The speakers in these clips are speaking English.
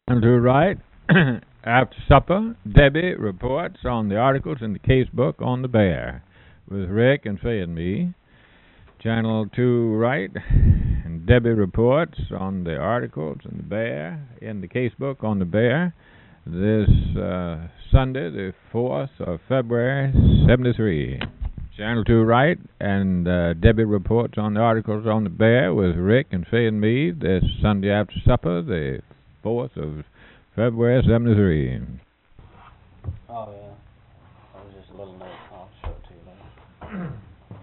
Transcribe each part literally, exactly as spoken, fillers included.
And to right, after supper, Debbie reports on the articles in the case book on the bear with Rick and Fay and me. Channel two right, and Debbie reports on the articles in the bear in the case book on the bear this uh, Sunday, the fourth of February, seventy-three. Channel two right, and uh, Debbie reports on the articles on the bear with Rick and Fay and me this Sunday after supper, the fourth of February, seventy-three. Oh, yeah. That was just a little note. I'll show it to you later.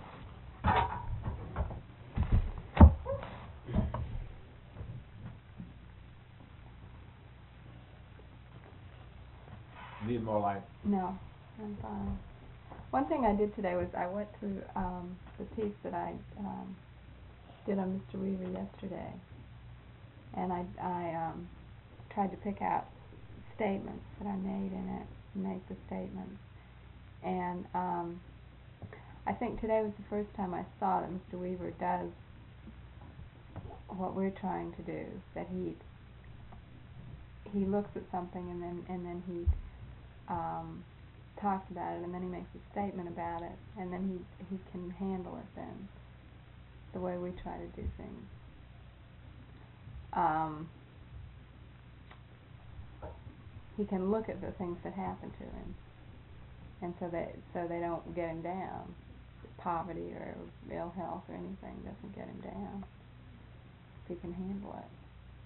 Need more light? No, I'm fine. One thing I did today was I went through um, the piece that I um, did on Mister Weaver yesterday, and I, I um, tried to pick out statements that I made in it, make the statements, and um, I think today was the first time I saw that Mister Weaver does what we're trying to do, that he he looks at something and then and then he um, talks about it, and then he makes a statement about it, and then he he can handle it then, the way we try to do things. Um, he can look at the things that happen to him, and so that so they don't get him down. Poverty or ill health or anything doesn't get him down. If he can handle it.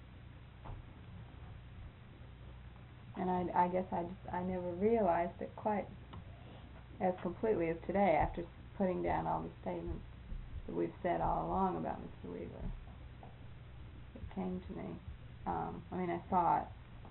And I, I guess I just I never realized it quite as completely as today after putting down all the statements that we've said all along about Mister Weaver. It came to me. Um, I mean, I saw it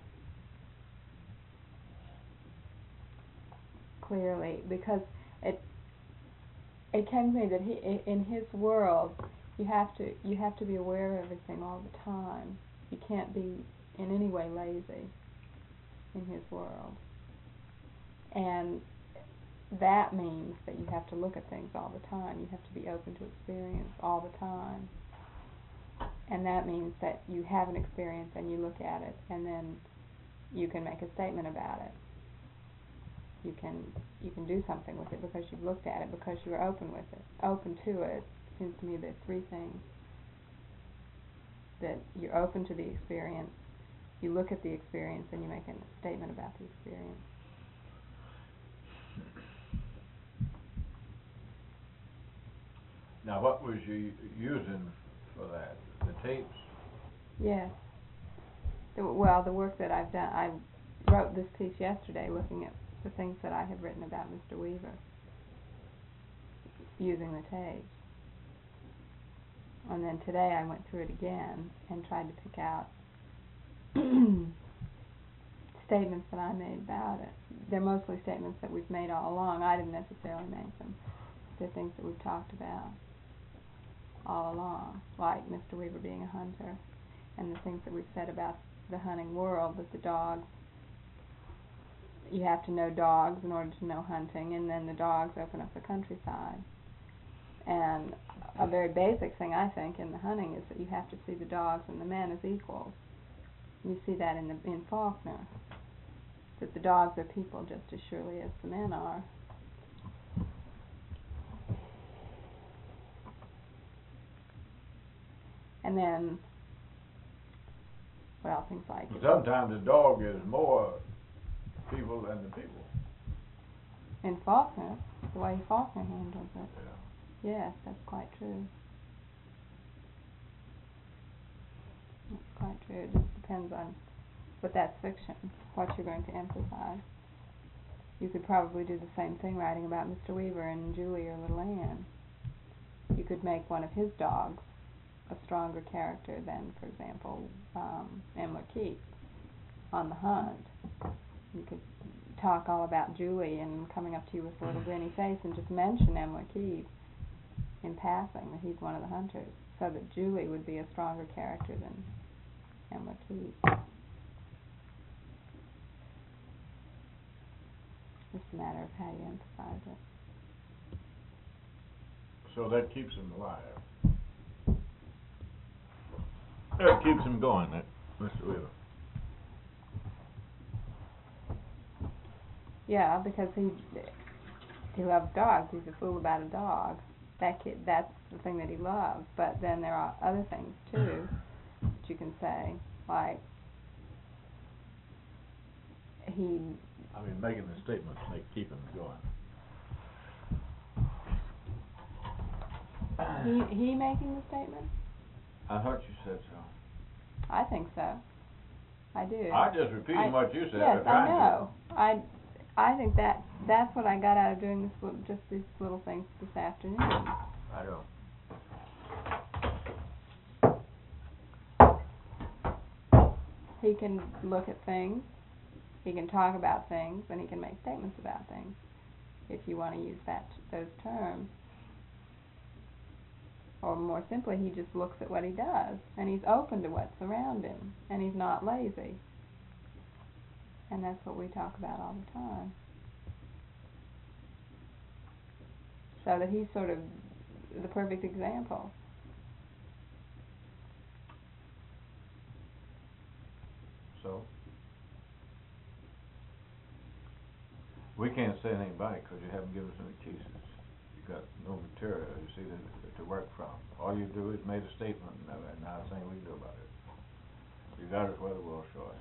clearly because it it came to me that he in his world you have to you have to be aware of everything all the time. You can't be in any way lazy in his world, and that means that you have to look at things all the time. You have to be open to experience all the time, and that means that you have an experience and you look at it, and then you can make a statement about it. You can you can do something with it because you've looked at it, because you're open with it, open to it. It seems to me there's three things: that you're open to the experience, you look at the experience, and you make a statement about the experience. Now, what was you using for that? The tapes? Yes. The, well, the work that I've done, I wrote this piece yesterday looking at the things that I have written about Mister Weaver using the tapes. And then today I went through it again and tried to pick out statements that I made about it. They're mostly statements that we've made all along. I didn't necessarily make them. They're things that we've talked about all along, like Mister Weaver being a hunter, and the things that we've said about the hunting world, that the dogs, you have to know dogs in order to know hunting, and then the dogs open up the countryside. And a very basic thing, I think, in the hunting is that you have to see the dogs and the men as equals. You see that in the in Faulkner, that the dogs are people just as surely as the men are. And then, well, things like... Sometimes the dog is more people than the people. In Faulkner, the way Faulkner handles it. Yeah. Yes, that's quite true. That's quite true. It just depends on, but that's fiction, what you're going to emphasize. You could probably do the same thing writing about Mister Weaver and Julie or Little Ann. You could make one of his dogs a stronger character than, for example, um, Emma Keith on the hunt. You could talk all about Julie and coming up to you with a little grinny face and just mention Emma Keith in passing, that he's one of the hunters, so that Julie would be a stronger character than Emma Keith. Just a matter of how you emphasize it. So that keeps him alive. That keeps him going, that Mister Weaver. Yeah, because he he loves dogs. He's a fool about a dog. That kid, that's the thing that he loves. But then there are other things too that you can say, like he. I mean, making the statements make keep him going. He he making the statement? I thought you said so. I think so. I do. I'm just repeating I, what you said. Yes, I'm trying I know. I I think that that's what I got out of doing this little, just these little things this afternoon. I don't. He can look at things, he can talk about things, and he can make statements about things, if you want to use that those terms. Or more simply, he just looks at what he does, and he's open to what's around him, and he's not lazy. And that's what we talk about all the time. So that he's sort of the perfect example. So? We can't say anything about it because you haven't given us any cases. You've got no material, you see, to, to work from. All you do is made a statement, and now there's nothing we can do about it. You got us where the world short.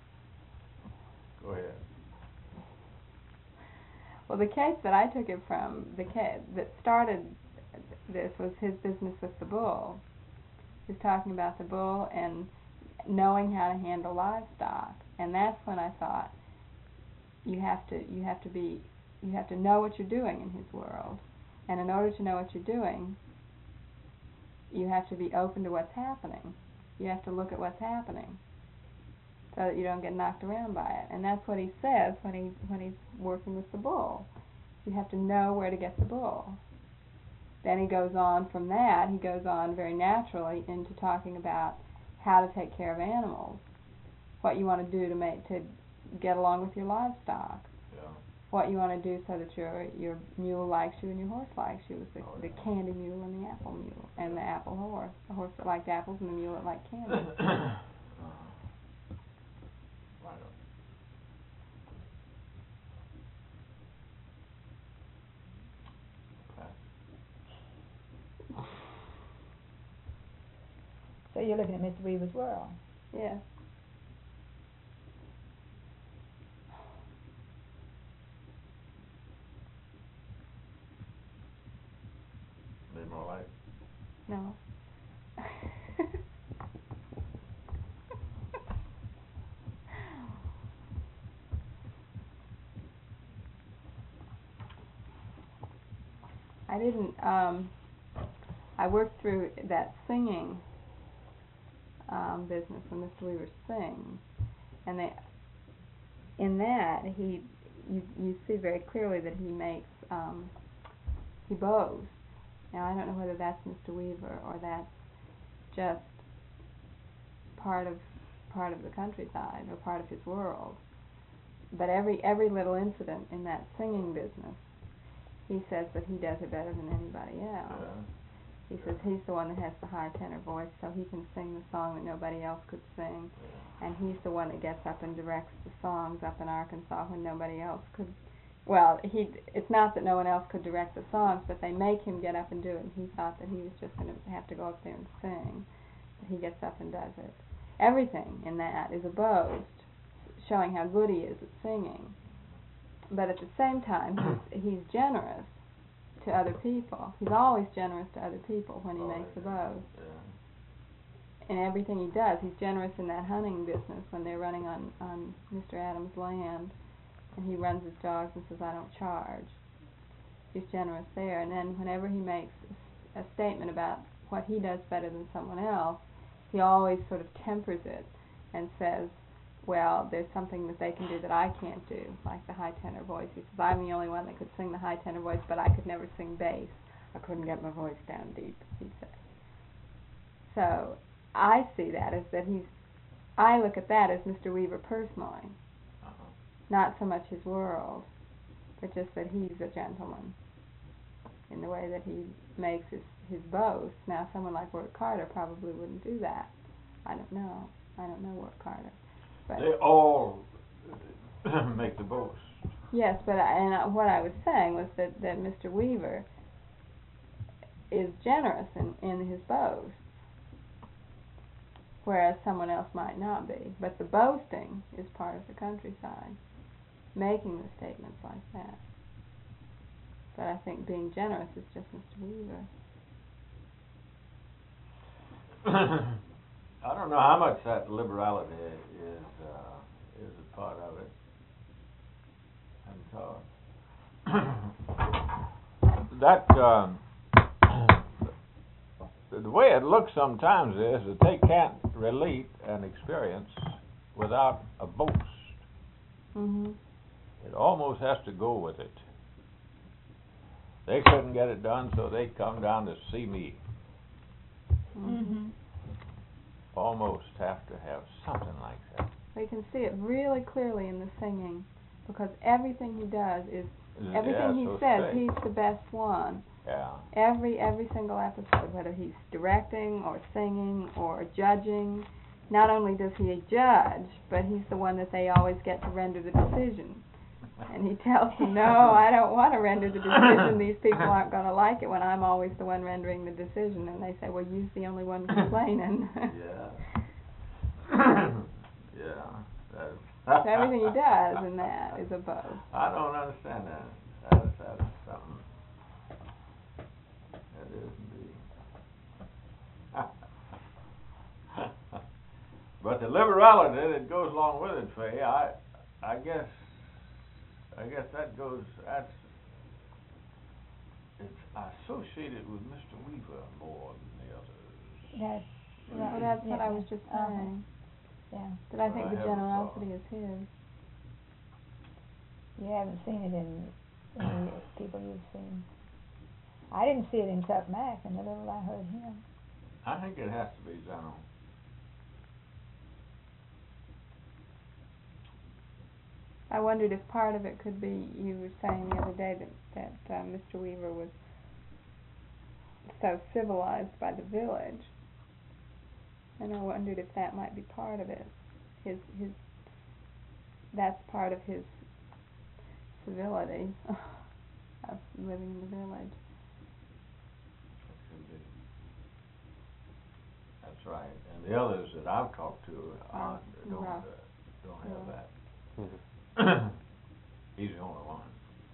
Go ahead. Well, the case that I took it from, the case that started this was his business with the bull. He was talking about the bull and knowing how to handle livestock, and that's when I thought you have to you have to be you have to know what you're doing in his world, and in order to know what you're doing, you have to be open to what's happening. You have to look at what's happening, so that you don't get knocked around by it. And that's what he says when he when he's working with the bull. You have to know where to get the bull. Then he goes on from that, he goes on very naturally into talking about how to take care of animals, what you want to do to make to get along with your livestock, Yeah. what you want to do so that your your mule likes you and your horse likes you, the, Oh, the yeah. candy mule and the apple mule, and the apple horse, the horse that liked apples and the mule that liked candy. uh-huh. Right on. Okay. So you're looking at Mister Weaver's world. Yes. Need more light? No. I didn't, um, I worked through that singing um, business when Mister Weaver sings, and they, in that, he, you, you see very clearly that he makes, um, he boasts. Now, I don't know whether that's Mister Weaver or that's just part of part of the countryside or part of his world. But every every little incident in that singing business, he says that he does it better than anybody else. Yeah. He says he's the one that has the high tenor voice, so he can sing the song that nobody else could sing. Yeah. And he's the one that gets up and directs the songs up in Arkansas when nobody else could. Well, he it's not that no one else could direct the songs, but they make him get up and do it, and he thought that he was just going to have to go up there and sing. But he gets up and does it. Everything in that is a boast, showing how good he is at singing. But at the same time, he's, he's generous to other people. He's always generous to other people when he Oh, makes yeah. a boast. Yeah. In everything he does, he's generous in that hunting business when they're running on, on Mister Adams' land, and he runs his dogs and says, I don't charge. He's generous there. And then whenever he makes a, a statement about what he does better than someone else, he always sort of tempers it and says, well, there's something that they can do that I can't do, like the high tenor voice. He says, I'm the only one that could sing the high tenor voice, but I could never sing bass. I couldn't get my voice down deep, he said. So I see that as that he's, I look at that as Mister Weaver personally, Uh-huh. not so much his world, but just that he's a gentleman in the way that he makes his, his boast. Now, someone like Wirt Carter probably wouldn't do that. I don't know. I don't know Wirt Carter. But They all make the boast. Yes, but I, and I, what I was saying was that, that Mister Weaver is generous in, in his boasts, whereas someone else might not be. But the boasting is part of the countryside, making the statements like that. But I think being generous is just Mister Weaver. I don't know how much that liberality is uh, is a part of it. And so that um, the way it looks sometimes is that they can't relate an experience without a boast. Mhm. It almost has to go with it. They couldn't get it done, so they come down to see me. Mhm. Almost have to have something like that. We can see it really clearly in the singing, because everything he does is everything Yeah, he so says. straight. He's the best one. Yeah. Every every single episode, whether he's directing or singing or judging, not only does he judge, but he's the one that they always get to render the decision. And he tells them, no, I don't want to render the decision. These people aren't going to like it when I'm always the one rendering the decision. And they say, well, you're the only one complaining. Yeah. Yeah. That So everything he does in that is a boast. I don't understand that. That is, that is something. That is indeed. But the liberality that goes along with it, Faye, I, I guess, I guess that goes. That's it's associated with Mister Weaver more than the others. That's Well, right. that's yeah, what I was just uh-huh. saying. Yeah. That I Well, think I the haven't generosity thought. is his. You haven't seen it in, in the people you've seen. I didn't see it in Tuck Mack, and the little I heard him. I think it has to be general. I wondered if part of it could be, you were saying the other day that, that uh, Mister Weaver was so civilized by the village. And I wondered if that might be part of it. His, his, that's part of his civility of living in the village. It could be. That's right. And the others that I've talked to uh, Rough, don't rough. uh, don't have Yeah. that. Mhm. He's the only one.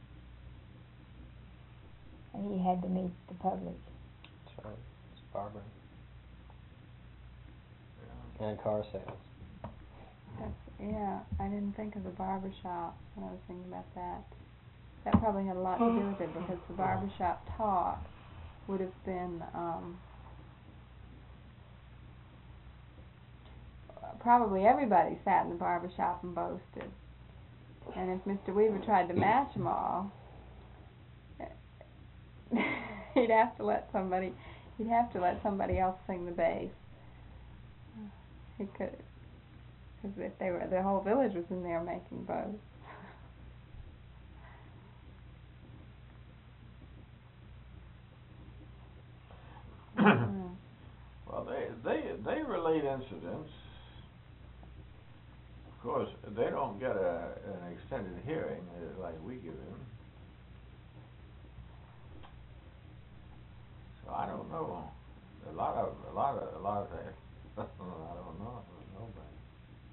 And he had to meet the public. That's right. It's barber Yeah. and car sales. That's, yeah, I didn't think of the barber shop when I was thinking about that. That probably had a lot to do with it, because the barber shop talk would have been um, probably everybody sat in the barber shop and boasted. And if Mister Weaver tried to match them all, he'd have to let somebody he'd have to let somebody else sing the bass. He could, because if they were, the whole village was in there making boasts. Mm. Well, they they they relate incidents. Of course, they don't get a an extended hearing uh, like we give him. So I don't know. A lot of a lot of a lot of that. I don't know. I don't know about it.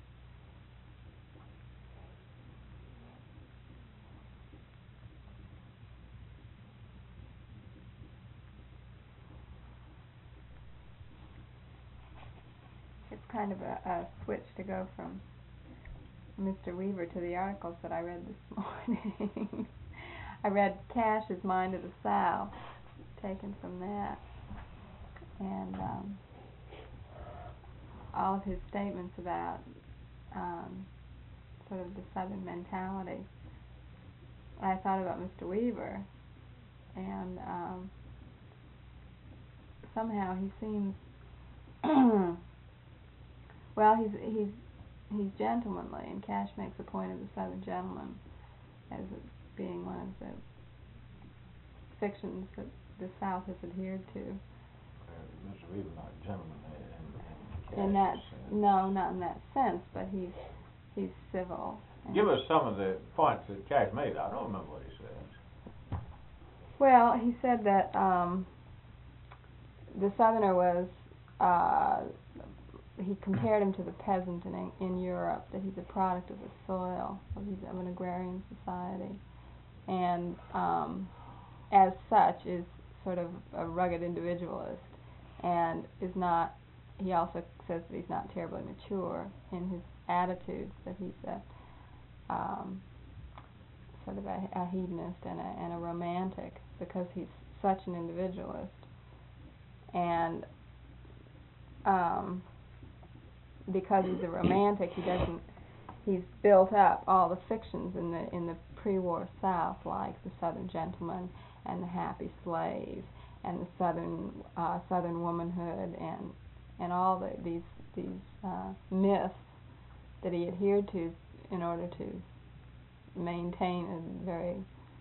It's kind of a, a switch to go from Mister Weaver to the articles that I read this morning. I read Cash's Mind of the South, taken from that, and um, all of his statements about um, sort of the Southern mentality. I thought about Mister Weaver, and um, somehow he seems well. He's he's he's gentlemanly, and Cash makes a point of the Southern gentleman as it being one of the fictions that the South has adhered to. Uh, Mister Weaver not a gentleman in, in, In that, Cash's sense. no, not in that sense, but he's he's civil. Give us some of the points that Cash made. I don't remember what he said. Well, he said that um, the Southerner was, uh, he compared him to the peasant in, in Europe, that he's a product of the soil, of, he's of an agrarian society, and um, as such is sort of a rugged individualist, and is not, he also says that he's not terribly mature in his attitudes, that he's a um, sort of a, a hedonist and a, and a romantic, because he's such an individualist. And um, because he's a romantic, he doesn't, he's built up all the fictions in the in the pre-war South, like the Southern gentleman and the happy slave and the Southern uh, Southern womanhood, and and all the, these these uh, myths that he adhered to in order to maintain a very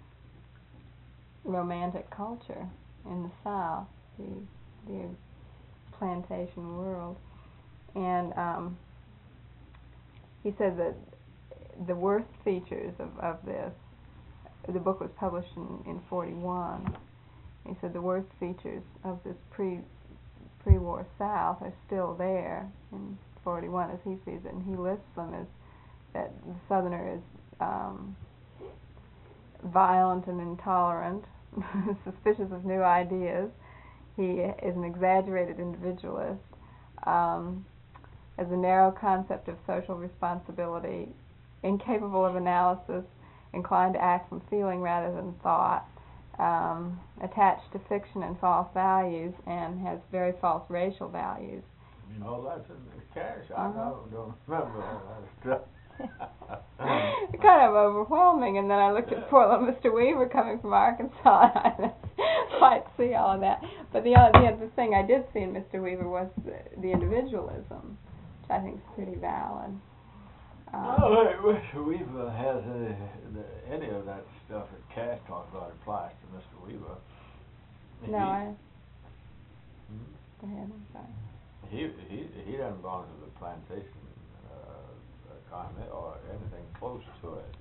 romantic culture in the South, the the plantation world. And um, he said that the worst features of, of this, the book was published in, in forty-one, he said the worst features of this pre, pre-war South are still there in forty-one as he sees it, and he lists them as that the Southerner is um, violent and intolerant, suspicious of new ideas, he is an exaggerated individualist, um, has a narrow concept of social responsibility, incapable of analysis, inclined to act from feeling rather than thought, um, attached to fiction and false values, and has very false racial values. You know, that's in the Cash. Uh-huh. I don't, don't remember all that stuff. Kind of overwhelming, and then I looked at poor little Mister Weaver coming from Arkansas, and I didn't quite see all of that. But the other, the other thing I did see in Mister Weaver was the, the individualism, which I think is pretty valid. Um, Well, Mister Weaver has uh, the, any of that stuff that Cash talks about applies to Mister Weaver. no, he, I... Hmm? Go ahead, I'm sorry. He he he doesn't belong to the plantation uh, economy or anything close to it.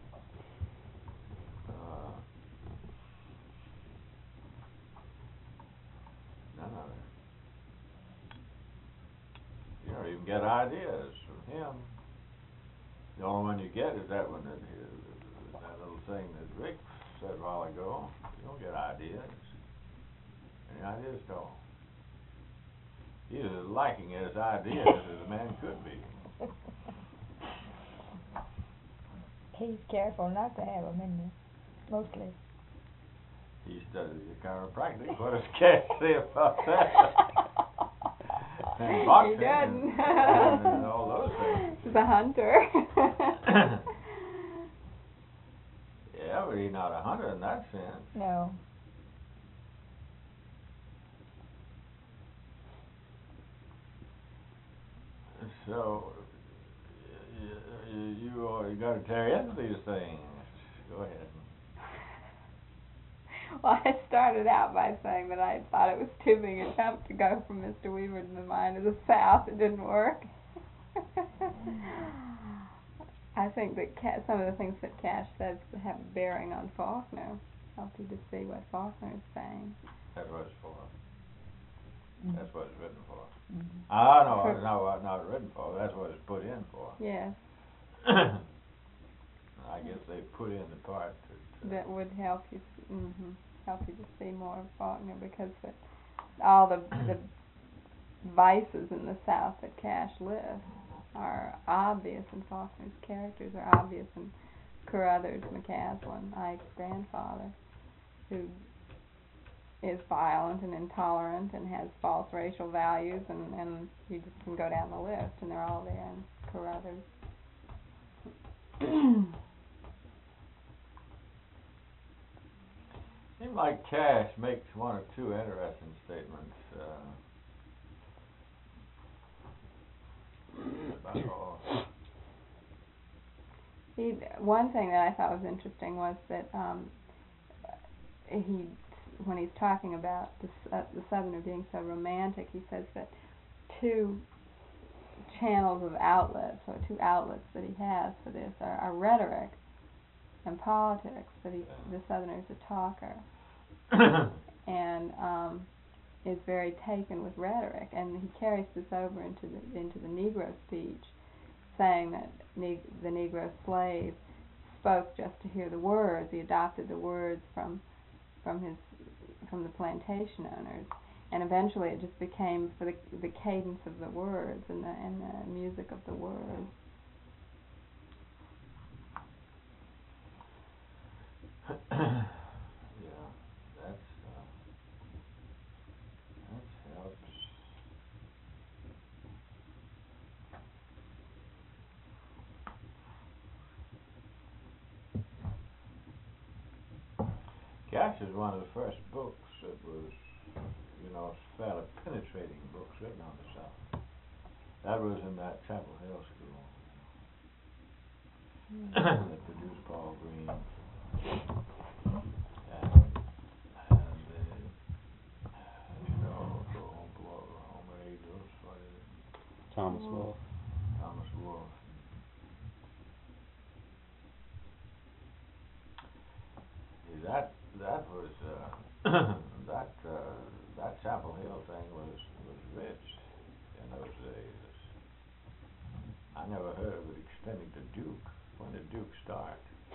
Uh, none of it. You don't even get ideas from him. The only one you get is that one that uh, that little thing that Rick said a while ago. You don't get ideas. Any ideas at all. He's as lacking as ideas as a man could be. He's careful not to have them in there, mostly. He studies the chiropractic. What does Cash say about that? And boxing He doesn't. and, and all those things. He's a hunter. Yeah, but he's not a hunter in that sense. No. So, you, you, you got to tear into these things. Go ahead. Well, I started out by saying that I thought it was too big a jump to go from Mister Weaver to the mind of the South. It didn't work. I think that Ca- some of the things that Cash says have bearing on Faulkner. Help you to see what Faulkner is saying. That's what it's for. Mm. That's what it's written for. Mm. Ah, no, it's not what not written for. That's what it's put in for. Yes, I guess they put in the part that. Uh, that would help you. Mm-hmm, help you to see more of Faulkner, because the, all the the vices in the South that Cash lists are obvious in Faulkner's characters, are obvious in Carruthers McCaslin, Ike's grandfather, who is violent and intolerant and has false racial values, and, and you just can go down the list, and they're all there in Carruthers. Seems like Cash makes one or two interesting statements. Uh, about all. He, one thing that I thought was interesting was that um, he, when he's talking about the, uh, the Southerner being so romantic, he says that two channels of outlets, or two outlets that he has for this, are, are rhetoric and politics. That he, the Southerner's a talker, and um, is very taken with rhetoric, and he carries this over into the into the Negro speech, saying that ne- the Negro slave spoke just to hear the words. He adopted the words from from his from the plantation owners, and eventually it just became for the the cadence of the words and the and the music of the words. Yeah, that's uh, that helps. Cash is one of the first books that was, you know, fairly penetrating books written on the South. That was in that Chapel Hill school, you know, that produced Paul Green. And, and uh, you know, the Homo, Homo Eidus, what is it? Thomas Wolfe. Thomas Wolfe. See, that that was uh, that uh, that Chapel Hill thing was was rich in those days. I never heard of it extending to Duke. When did Duke start?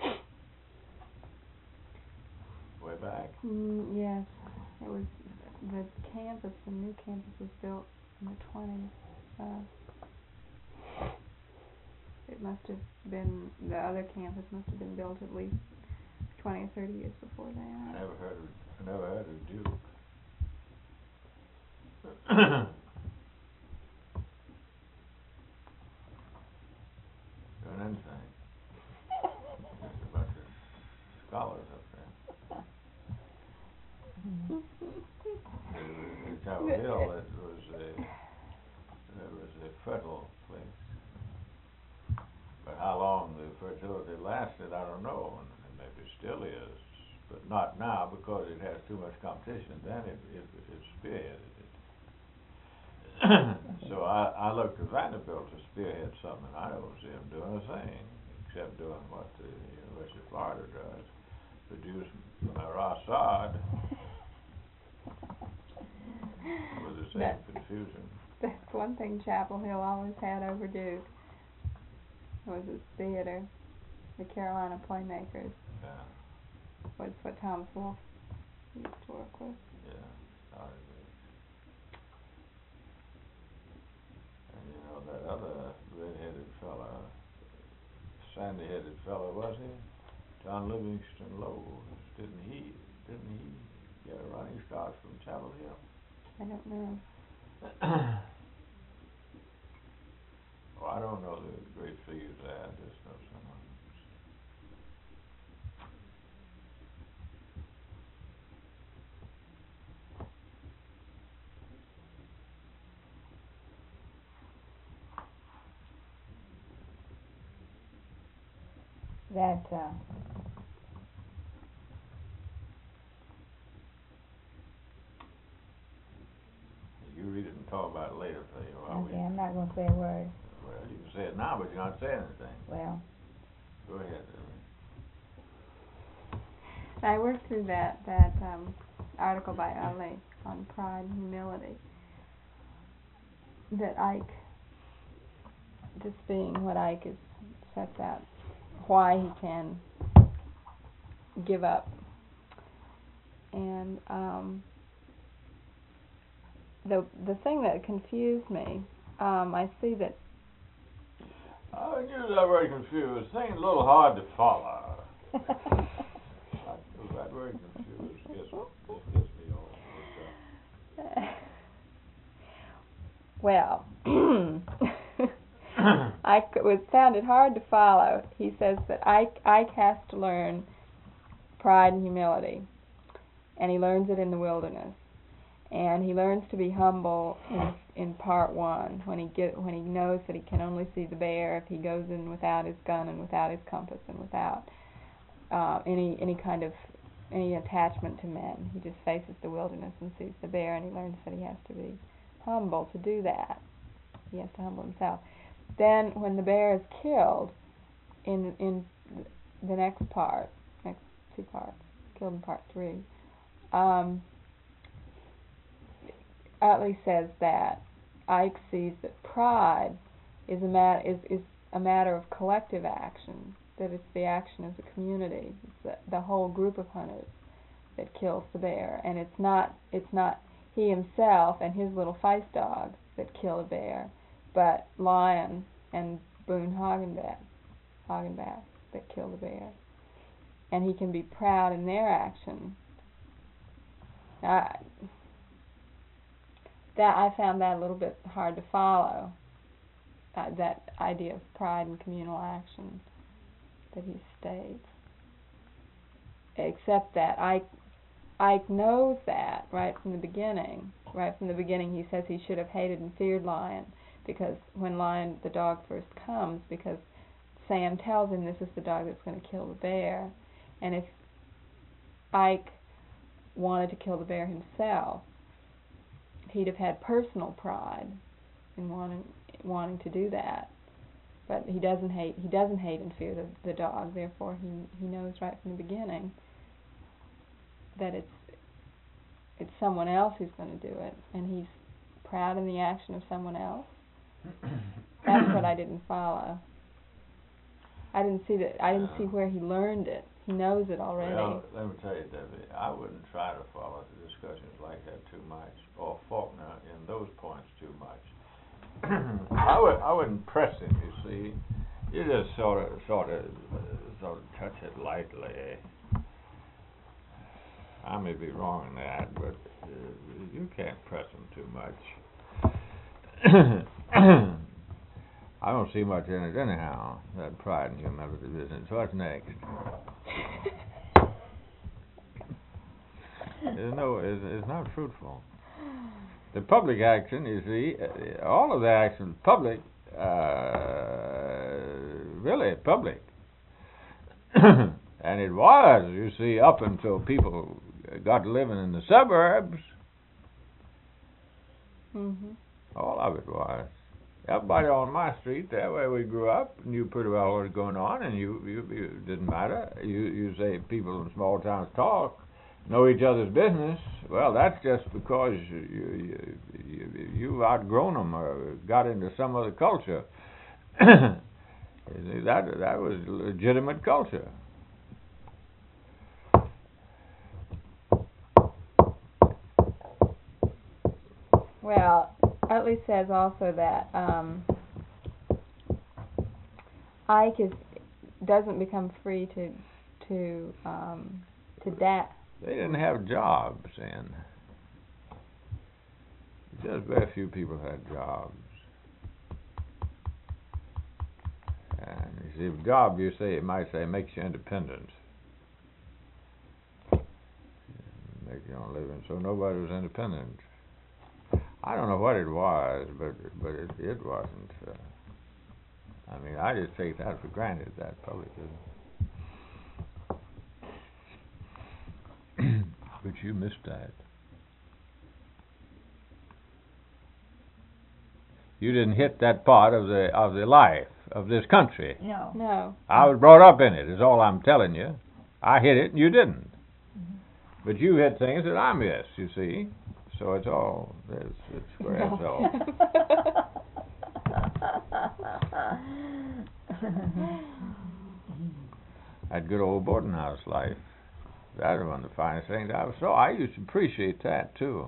Way back? Mm, yes, it was the campus. The new campus was built in the twenties. Uh, it must have been the other campus must have been built at least twenty or thirty years before I that. never heard of I never heard of Duke. Doing anything. Just a bunch of scholars up there. The Chapel Hill, it was a it was a fertile place. But how long the fertility lasted, I don't know, and, and maybe it still is, but not now because it has too much competition. Then it it, it spearheaded it. So I, I looked to Vanderbilt to spearhead something. I don't see them doing a thing except doing what the University of Florida does, produce Marat Sard with the same That- confusion. That's one thing Chapel Hill always had over Duke. Was its theater, the Carolina Playmakers. Yeah, Was what Thomas Wolfe used to work with. yeah, started it. And you know that other red-headed fella, sandy-headed fella, was he? John Livingston Lowes. Didn't he? Didn't he get a running start from Chapel Hill? I don't know. Oh, I don't know the great figures there. I just know some of That uh, You read it and talk about it later, for you. While okay, we, I'm not going to say a word. well, you can say it now, but you're not saying anything. Well, Go ahead. I worked through that that um, article by Ali on pride and humility. That Ike, just being what Ike is, sets out, why he can give up, and um, the the thing that confused me, um, I see that. I knew that very confused. Thing a little hard to follow. I was that very confused. Gets, just gets me all worked up. Well, Ike it was sounded hard to follow. He says that Ike Ike has to learn pride and humility, and he learns it in the wilderness, and he learns to be humble in in part one when he get when he knows that he can only see the bear if he goes in without his gun and without his compass and without uh, any any kind of any attachment to men. He just faces the wilderness and sees the bear, and he learns that he has to be humble to do that. He has to humble himself. then when the bear is killed, in in the next part, next two parts, killed in part three, um, Utley says that Ike sees that pride is a mat is is a matter of collective action, that it's the action of the community, it's the, the whole group of hunters that kills the bear, and it's not it's not he himself and his little Feist dog that kill a bear, but Lion and Boone Hagenbach, Hagenbach that kill the bear, and he can be proud in their action. I, that I found that a little bit hard to follow. Uh, that idea of pride and communal action that he states. Except that Ike, Ike knows that right from the beginning. Right from the beginning he says he should have hated and feared Lion, because when Lion, the dog, first comes, because Sam tells him this is the dog that's going to kill the bear. And if Ike wanted to kill the bear himself, he'd have had personal pride in wanting wanting to do that, but he doesn't hate. He doesn't hate and fear the, the dog. Therefore, he he knows right from the beginning that it's it's someone else who's going to do it, and he's proud in the action of someone else. That's what I didn't follow. I didn't see that. I didn't see where he learned it. He knows it already. Well, let me tell you, Debbie, I wouldn't try to follow the discussions like that too much, or Faulkner in those points too much. I would I wouldn't press him. You see, you just sort of sort of uh, sort of touch it lightly. I may be wrong in that, but uh, you can't press him too much. I don't see much in it anyhow. That pride and humility business. What's next? It's no, it's, it's not fruitful. The public action, you see, uh, all of the action, public, uh, really public. And it was, you see, up until people got living in the suburbs. Mm-hmm. All of it was. Everybody on my street, that way we grew up, knew pretty well what was going on, and you, you, you didn't matter. You, you say people in small towns talk, know each other's business. Well, that's just because you, you, you, you've outgrown them or got into some other culture. You see, that, that was legitimate culture. Well, Utley says also that um, Ike is doesn't become free to to um, to da- They didn't have jobs then. Just very few people had jobs. And you see, a job, you say, it might say, makes you independent. Make your own living. So nobody was independent. I don't know what it was, but but it, it wasn't. Uh, I mean, I just take that for granted, that publicism. But you missed that. You didn't hit that part of the of the life of this country. No. No. I was brought up in it, is all I'm telling you. I hit it and you didn't. Mm-hmm. But you hit things that I missed, you see. So it's all, it's, it's square No. itself. That good old boarding house life. That was one of the finest things I ever saw. I used to appreciate that, too.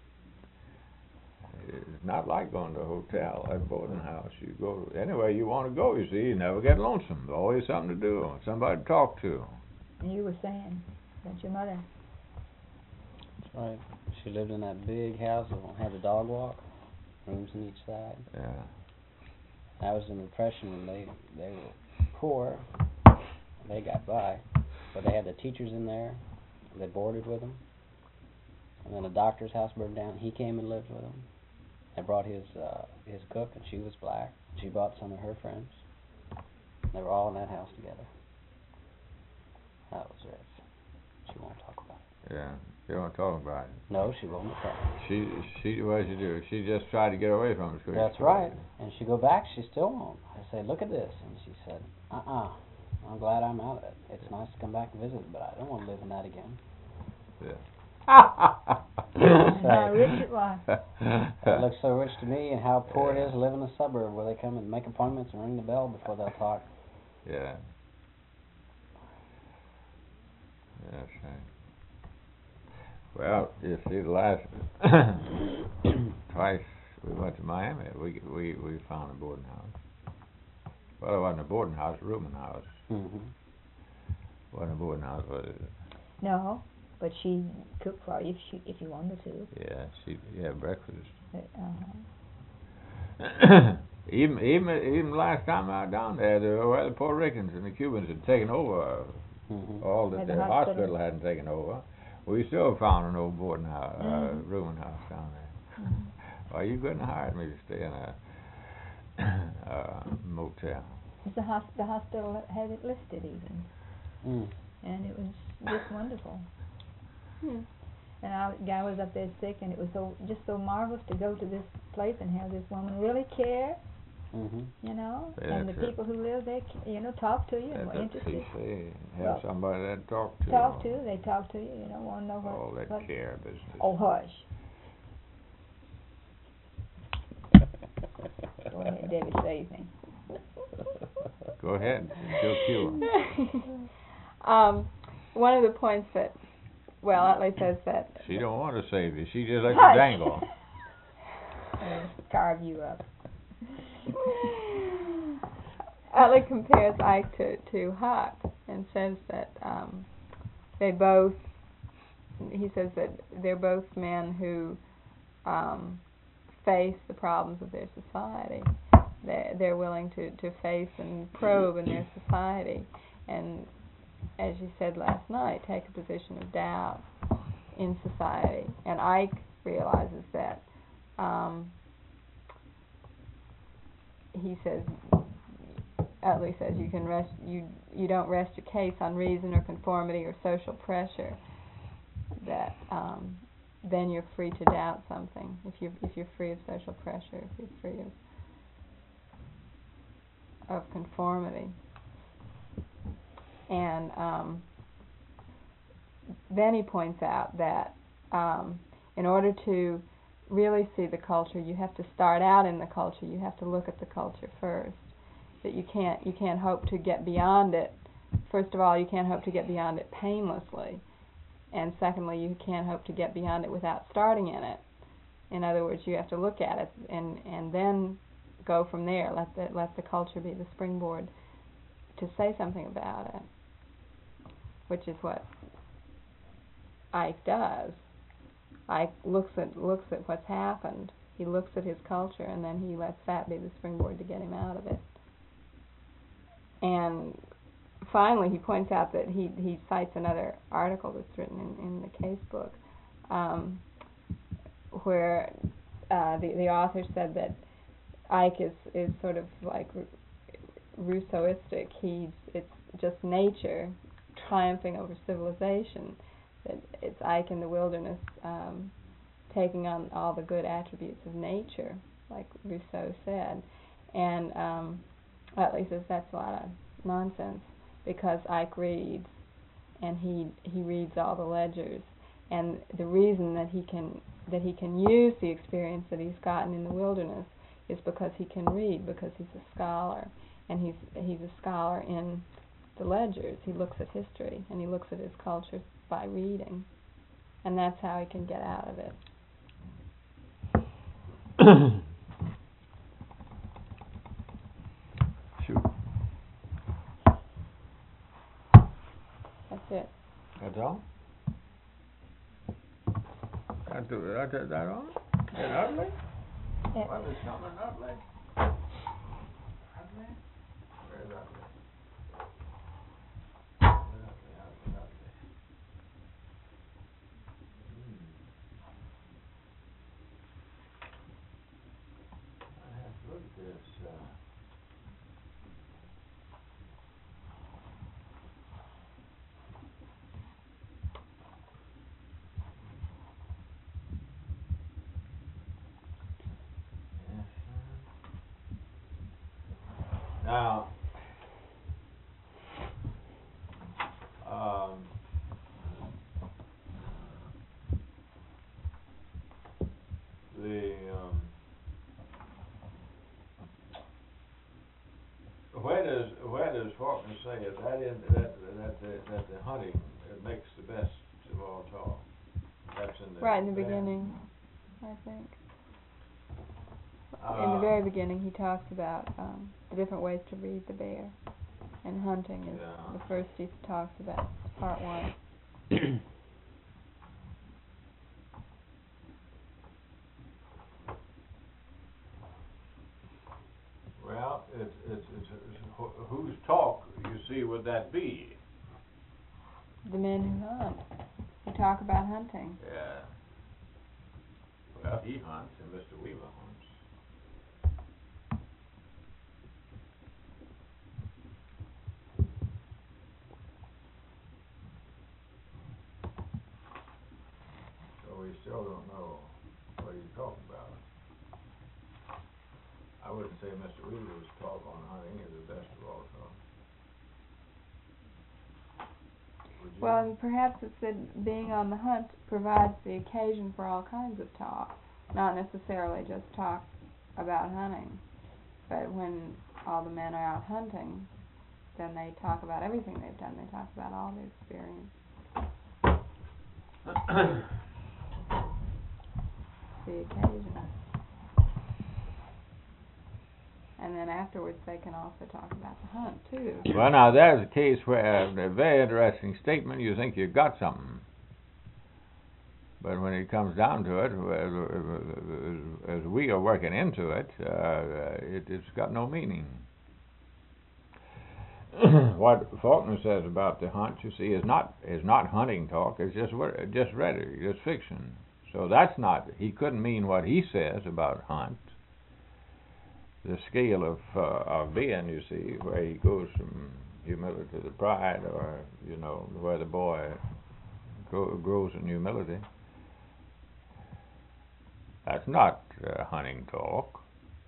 It's not like going to a hotel, a boarding house. You go anywhere you want to go, you see. You never get lonesome. There's always something to do, somebody to talk to. And you were saying that your mother... That's right. She lived in that big house that had a dog walk, rooms on each side. Yeah. That was the Depression when they, they were poor. They got by. But they had the teachers in there. They boarded with them. And then the doctor's house burned down. He came and lived with them. They brought his uh, his cook, and she was black. She brought some of her friends. They were all in that house together. That was rich. She won't talk about it. Yeah. She don't talk about it. No, she won't talk. She, she, what did she do? She just tried to get away from it. That's right. And she go back, she still won't. I say, look at this. And she said, uh-uh, I'm glad I'm out of it. It's yeah. nice to come back and visit, but I don't want to live in that again. Yeah. How rich it was. It looks so rich to me, and how poor yeah. it is to live in a suburb where they come and make appointments and ring the bell before they'll talk. Yeah. That's right. Well, you see, the last twice we went to Miami, we we we found a boarding house. Well, it wasn't a boarding house, a rooming house. Mm-hmm. Wasn't a boarding house, was it? No, but she cooked for you if she if you wanted to. Yeah, she yeah breakfast. Uh-huh. even even even last time I was down there, the, well, the Puerto Ricans and the Cubans had taken over mm-hmm. all that the the hospital. hospital hadn't taken over. We still found an old boarding house, mm-hmm. uh, rooming house down there. Mm-hmm. Well, you couldn't have hired me to stay in a uh, motel. The, hos- the hospital had it listed even, mm. and it was just wonderful. Hmm. And our guy was up there sick, and it was so just so marvelous to go to this place and have this woman really care. Mm-hmm. You know, Yeah, and the people who live there, you know, talk to you and were That's interested. P C. Have Well, somebody that talk to. Talk to, they talk to you. You know, want to know what. All that what care business. Oh, hush. Go ahead, Debbie, say anything. Go ahead, she'll cue. um, one of the points that, well, Utley says that. She don't want to save you. She just lets you dangle. Carve you up. Utley compares Ike to, to Huck and says that um, they both, he says that they're both men who um, face the problems of their society. They're, they're willing to, to face and probe in their society and, as you said last night, take a position of doubt in society. And Ike realizes that um, he says, Utley says, you can rest, you you don't rest your case on reason or conformity or social pressure. That um, then you're free to doubt something. If you if you're free of social pressure, if you're free of of conformity. And um, then he points out that um, in order to really see the culture, you have to start out in the culture. You have to look at the culture first. That you can't you can't hope to get beyond it. First of all, you can't hope to get beyond it painlessly, and secondly, you can't hope to get beyond it without starting in it. In other words, you have to look at it and and then go from there. Let the let the culture be the springboard to say something about it, which is what Ike does. Ike looks at looks at what's happened. He looks at his culture, and then he lets that be the springboard to get him out of it. And finally, he points out that he he cites another article that's written in, in the case book, um, where uh, the the author said that Ike is is sort of like Rousseauistic. He's it's just nature triumphing over civilization. That it's Ike in the wilderness um, taking on all the good attributes of nature, like Rousseau said, and um, Utley says that's a lot of nonsense because Ike reads, and he he reads all the ledgers, and the reason that he can that he can use the experience that he's gotten in the wilderness is because he can read, because he's a scholar, and he's he's a scholar in the ledgers. He looks at history and he looks at his culture by reading, and that's how he can get out of it. Shoot. That's it. That's all? That's, that's, that's that all? And Utley? Yeah. Well, there's something in Utley. Utley? Where's Utley? Utley, Utley, Utley. Hmm. I have to look at this. Uh, Now, um, the um, where does where does Faulkner say it? That in that that the, that the hunting it makes the best of all talk. That's in the Right in the bear. beginning, I think. Uh, in the very beginning, he talks about um, the different ways to read the bear, and hunting is Yeah. the first he talks about. Part one. Well, it's it's, it's, it's wh- whose talk you see would that be? The men who hunt. Who talk about hunting. Yeah. Well, he hunts and Mister Weaver hunts. So we still don't know what he's talking about. I wouldn't say Mister Weaver's talk on hunting is the best of all talk. Would you? Well, perhaps it's that being on the hunt provides the occasion for all kinds of talk, not necessarily just talk about hunting. But when all the men are out hunting, then they talk about everything they've done. They talk about all the experience. The occasion. And then afterwards they can also talk about the hunt, too. Well, now, there's a case where a very interesting statement, you think you've got something. But when it comes down to it, as, as we are working into it, uh, it, it's got no meaning. What Faulkner says about the hunt, you see, is not is not hunting talk. It's just just rhetoric, just fiction. So that's not. He couldn't mean what he says about hunt. The scale of uh, of being, you see, where he goes from humility to the pride, or you know, where the boy grow, grows in humility. That's not uh, hunting talk.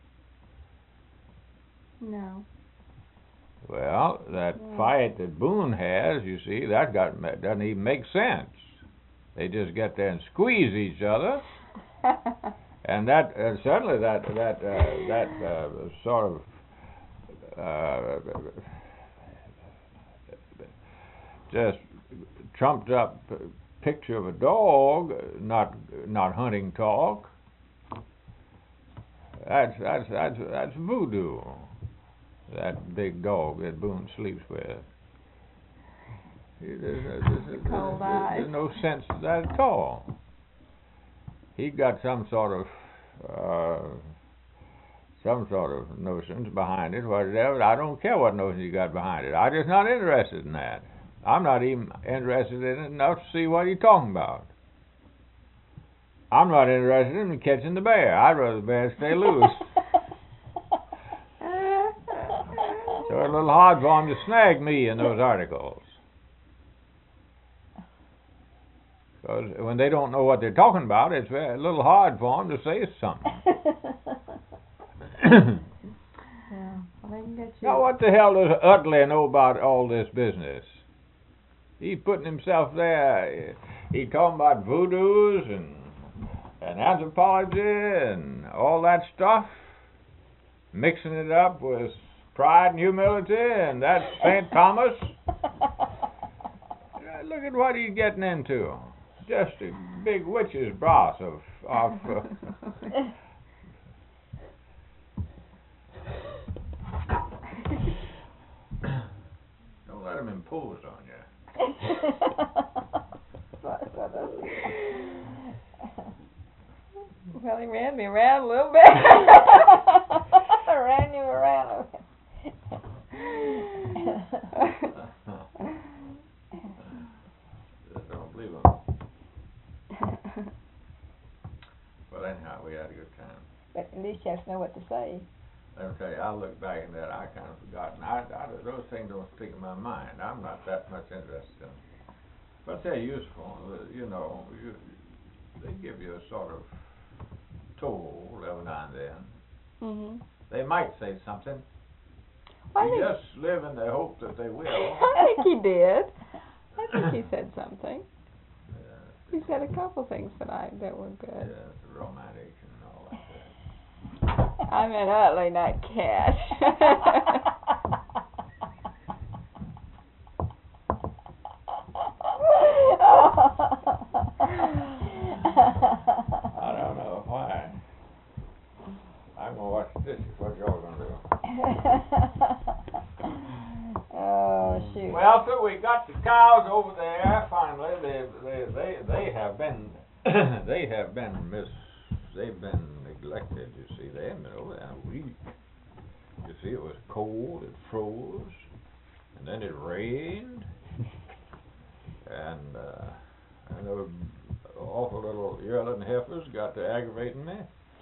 No. Well, that Yeah. fight that Boone has, you see, that got doesn't even make sense. They just get there and squeeze each other, and that uh, certainly that that uh, that uh, sort of uh, just trumped up picture of a dog, not not hunting talk. That's that's that's that's voodoo. That big dog that Boone sleeps with. There's, there's, there's, Cold there's, eyes. there's no sense to that at all. He got some sort of uh, some sort of notions behind it. Whatever. I don't care what notions you got behind it. I'm just not interested in that. I'm not even interested in it enough to see what he's talking about. I'm not interested in catching the bear. I'd rather the bear stay loose. So it's a little hard for him to snag me in those articles. Because when they don't know what they're talking about, it's very, a little hard for them to say something. Yeah. Well, they can get you. Now, what the hell does Utley know about all this business? He's putting himself there. He's talking about voodoos and and anthropology and all that stuff, mixing it up with pride and humility, and that's Saint Thomas. Look at what he's getting into. Just a big witch's broth of... of uh, don't let him impose on you. Well, he ran me around a little bit. Ran you around. Just don't believe him. Well, anyhow, we had a good time. But at least you have to know what to say. Let me tell you, I look back at that, I kind of forgotten. I, I, those things don't stick in my mind. I'm not that much interested in them. But they're useful. uh, You know, you, they give you a sort of toll every now and then. Mhm. They might say something. I You think, just live in the hope that they will. I think he did. I think he said something. Yeah, He said a couple things that I that were yeah, good. romantic and all like that. I'm an ugly, not cash. I don't know why. I'm gonna watch the dishes. What y'all gonna do? Oh, shoot. Well, so we got the cows over there. Finally, they they they they have been they have been mis they've been neglected. You see, they haven't been over there in a week. You see, it was cold. It froze, and then it rained, and uh, and those awful little yearling heifers got to aggravating me.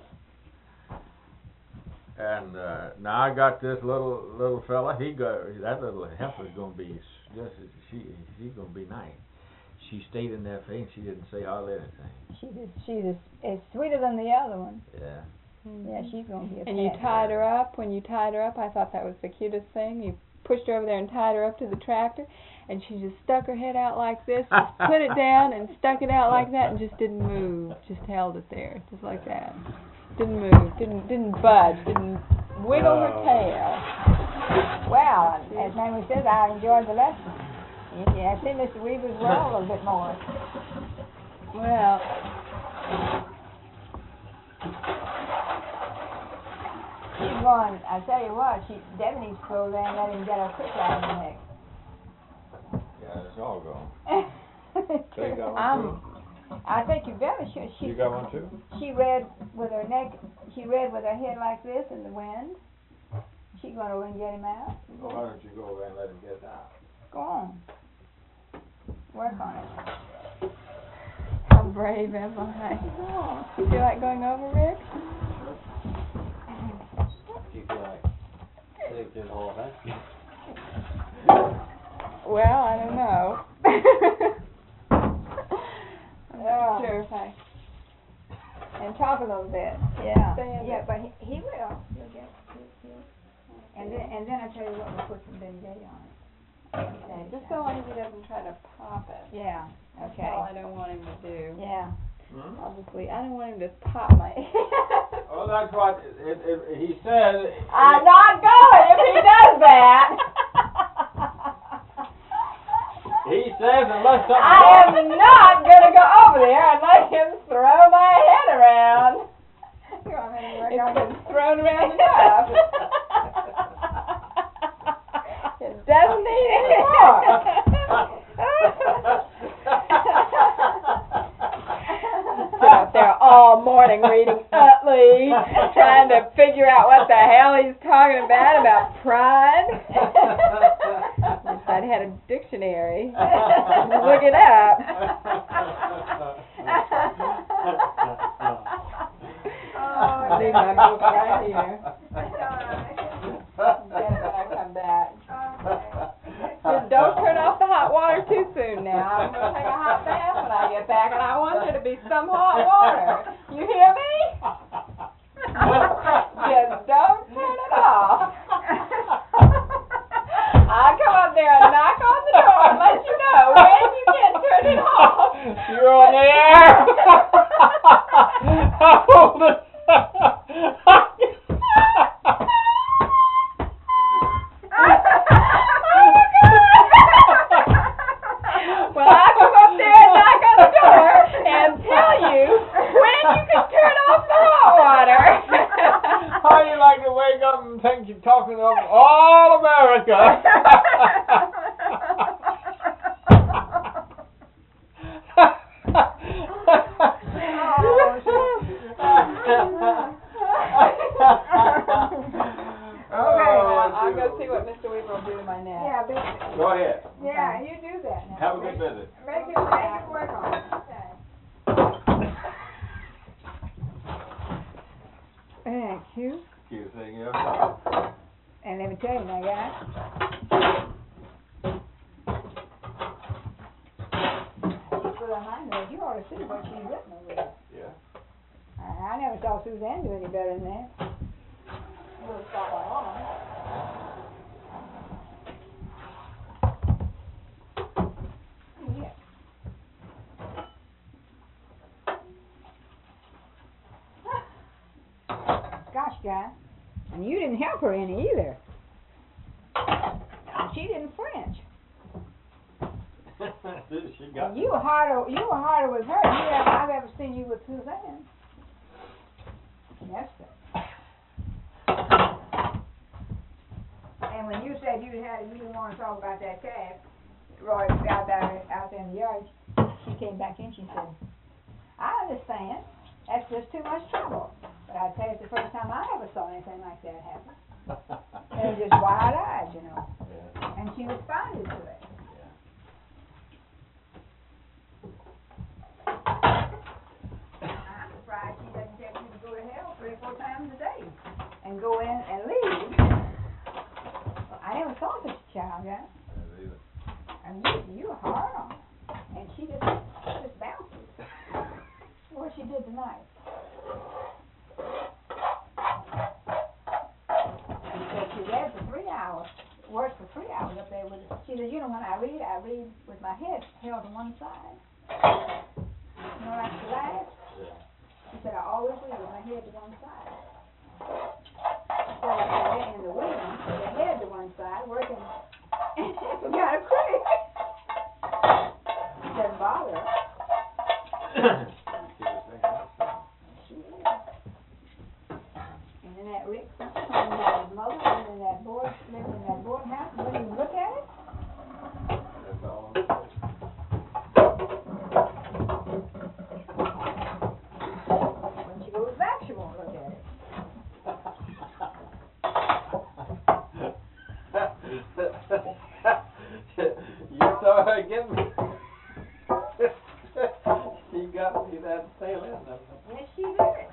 And uh, now I got this little little fella. He got that little heifer's gonna be just she she's gonna be nice. She stayed in that face. She didn't say hardly anything. She's as, she's as, as sweeter than the other one. Yeah. Yeah, she's gonna be a And you pet. tied her up. When you tied her up, I thought that was the cutest thing. You pushed her over there and tied her up to the tractor, and she just stuck her head out like this, just put it down and stuck it out like that, and just didn't move. Just held it there, just like that. Didn't move. Didn't didn't budge. Didn't wiggle her tail. Well, as Mamie says, I enjoyed the lesson. You can I see Mister Weaver's well a little bit more. Well, She's going, I tell you what, she Debbie needs to go there and let him get her quick right in the neck. Yeah, it's all gone. They got one Um, too. I think you better. She, she, You got one too? she read with her neck, she read with her head like this in the wind. She going over and get him out. Well, why don't you go over and let him get out? Go on. Work on it. how brave am I? You feel like going over, Rick? Do you feel like sitting through the whole thing? Well, I don't know. I'm not Oh. sure if I. And talk a little bit. Yeah. Stand Yeah, it. but he, he will. He'll get, he'll, he'll. And then, and then I tell you what, we'll put some Ben Day on it. Okay, just so long as he doesn't try to pop it. Yeah. That's Okay. all I don't want him to do. Yeah. Hmm? Obviously, I don't want him to pop my Oh, that's what it, it, it, he said. I'm not going if he does that. He says unless something. I am not going to go over there and let him throw my head around. You want me to work It's on been it? thrown around enough. It doesn't need any more. Sit out there all morning reading Utley, trying to figure out what the hell he's talking about, about pride. Wish I'd had a dictionary. Look it up. Oh, Leave my book right here. All Get it when I come back. right. Just don't turn off the hot water too soon now. I'm going to take a hot bath when I get back, and I want there to be some hot water. You hear me? Just don't turn it off. I'll come up there and knock on the door and let you know when you can turn it off. You're on the air. Hold it. Well, I'll come up there and knock on the door and tell you when you can turn off the hot water. How you like to wake up and think you're talking of all America? Okay, now I'm going to see what Mister Weaver will do to my neck. Yeah, but, Go ahead. yeah, you do that now. Have a good visit. Make it, make it work on it. Okay. Thank you. You think you And let me tell you, my guy. She's put on my nose. You ought to see what she's written over there. Yeah. I, I never saw Suzanne do any better than that. We'll stop my arm. I Scotch guy, and you didn't help her any either. She didn't French. She got You were harder. You were harder with her than you ever, I've ever seen you with Suzanne. Yes, sir. And when you said you had, you didn't want to talk about that calf, Roy was out there, out there in the yard. She came back in. She said, "I understand. That's just too much trouble. But I tell you, it's the first time I ever saw anything like that happen. They were just wide-eyed, you know." Yeah. And she responded to it. I'm surprised she doesn't tell you to go to hell three or four times a day and go in and leave. Well, I never saw such a child, yeah. And you, you were hard on her. And she just, just bounces. What she did tonight. And so she read for three hours, worked for three hours up there with us. She said, you know, when I read, I read with my head held to one side. You know, like the last? She said, I always read with my head to one side. So like I read in the wind, with the head to one side, working, and she forgot to pray. It doesn't bother her. She is. And then that Rick, talking about his mother, living in that board, living in that board house, and wouldn't even look at it. That's all. When she goes back, she won't look at it. You saw her get me. She got me that tail end of it. Yes, she did.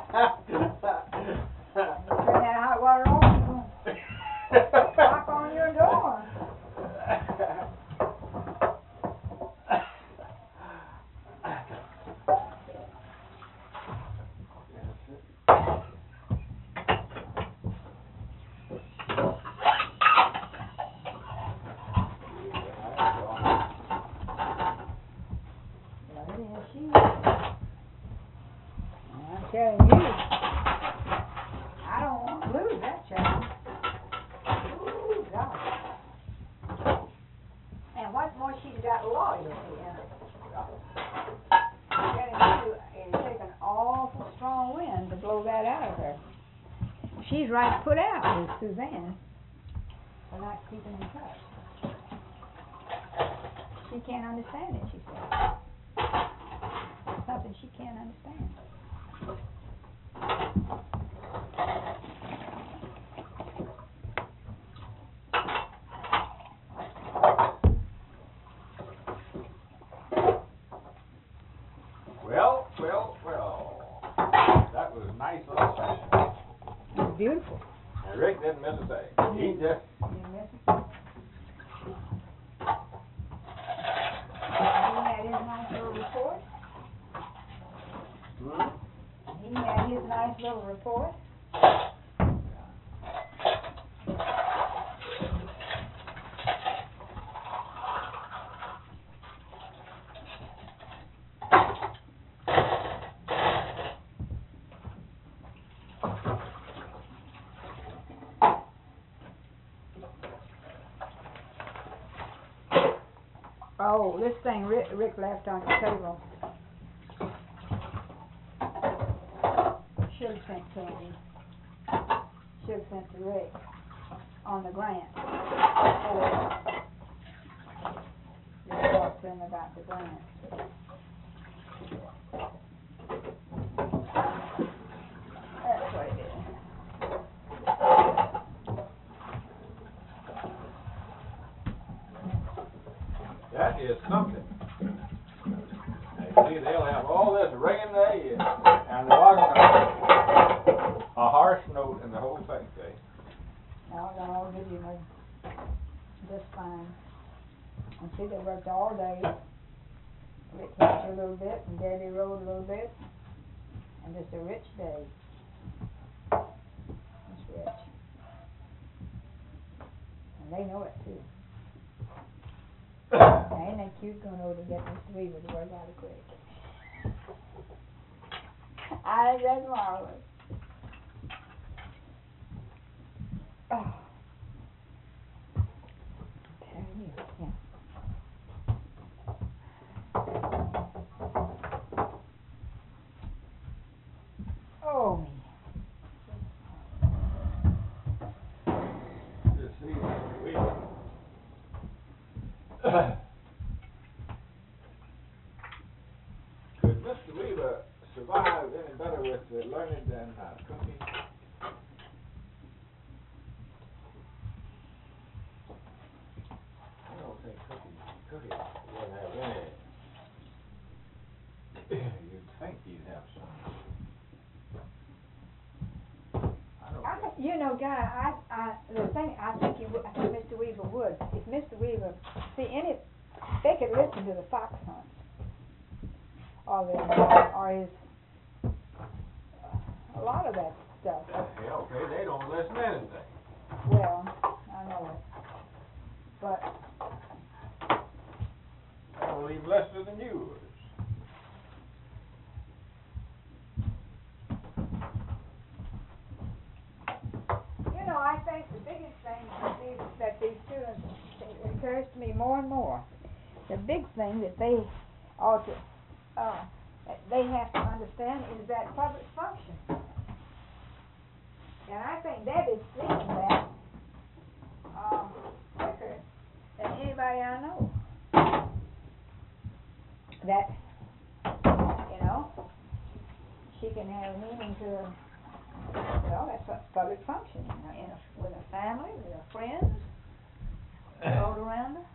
Turn that hot water on, knock on your door. Well, it is she. I'm telling you, I don't want to lose that child. Ooh, God. And what's more, she's got loyalty in her. I'm telling you, it's taken awful strong wind to blow that out of her. She's right put out with Suzanne for not keeping in touch. She can't understand it, she said. It's something she can't understand. Well, well, well. That was a nice little session. It's beautiful. And Rick didn't miss a thing. He just You miss it? He had his nice little report. hmm? He had his nice little report. Oh, this thing Rick, Rick left on the table. Should have sent Candy. Should have sent to Rick on the grant. Or just talk to him about the grant. That's what it is. That is something. Now, you see, they'll have all this ringing their ears, and there wasn't a, a harsh note in the whole thing, see? No, no, I'll give you one. Just fine. And see, they worked all day. Rick helped a little bit, and Debbie rode a little bit. And just a rich day. It's rich. And they know it, too. Now, ain't that cute going over to get Mister Weaver to work out a quick? I think that's marvelous. Oh. Tell you, yeah. Oh, me. You see, we could Mister Weaver survive any better with uh, learning than uh, cooking? I don't think cooking, cooking would have any. You'd think he'd have some. I don't I think. think, you know, Guy, I, I, the thing, I think you would, I think Mister Weaver would. If Mister Weaver, see, any, they could listen to the fox hunts. Or the, or his, a lot of that stuff. Yeah, okay, they don't listen to anything. Well, I know it. But, They don't even listen to news. you know, I think the biggest thing that these, that these students, it occurs to me more and more, the big thing that they ought to, uh, that they have to understand is that public function. And I think Debbie's seeing that, um, quicker than anybody I know. That, you know, she can have a meeting to, you know, that's a public function, you know, in a, with a family, with her friends, all around her.